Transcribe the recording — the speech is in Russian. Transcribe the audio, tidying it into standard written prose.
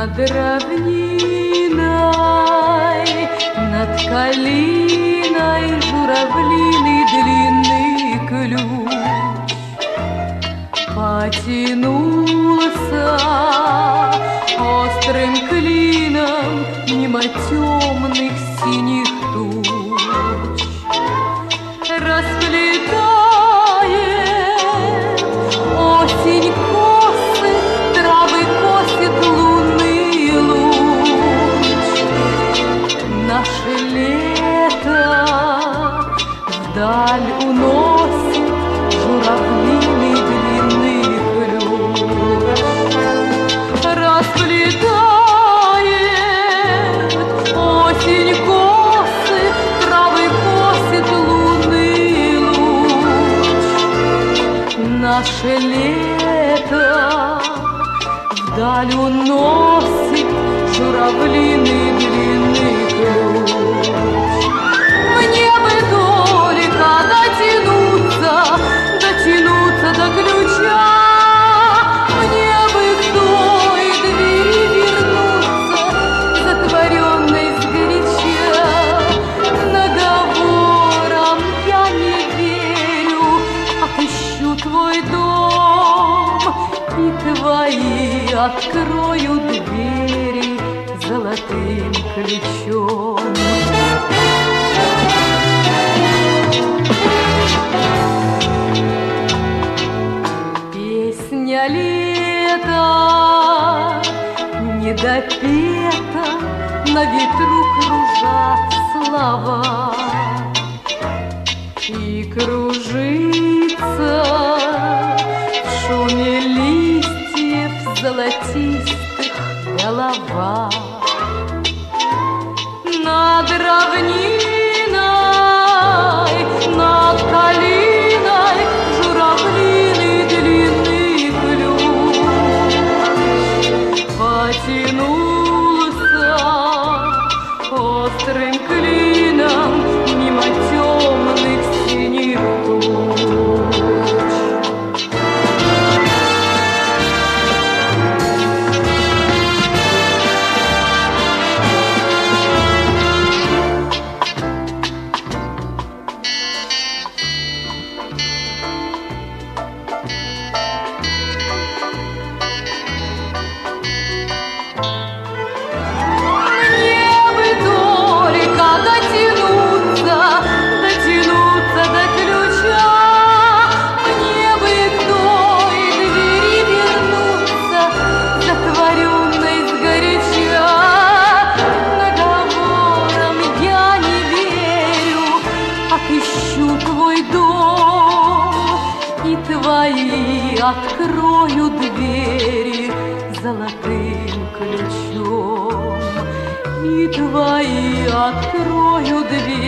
Над равниной, над калиной журавлиный длинный ключ потянулся острым клином мимо темных синих туч. Расплетает осень косы, травы косит лунный луч. Наше лето вдаль уносит журавлиный длинный ключ. Расплетает осень косы, травы косит лунный луч. Наше лето вдаль уносит журавлиный длинный ключ. Мне бы только дотянуться до ключа. Мне бы к той двери вернуться, затворенной сгоряча. Наговорам я не верю, отыщу твой дом, и твои открою двери золотым ключом. Песня лета не допета, на ветру кружат слова, и кружится в шуме листьев золотистых голова. Над равниной, над калиной журавлиный длинный ключ потянулся острым клином мимо темных синих туч. Дотянуться до ключа. Мне бы к той двери вернуться, затворенной сгоряча. Наговорам я не верю, отыщу твой дом, и твои открою двери золотым ключом. И твои открою двери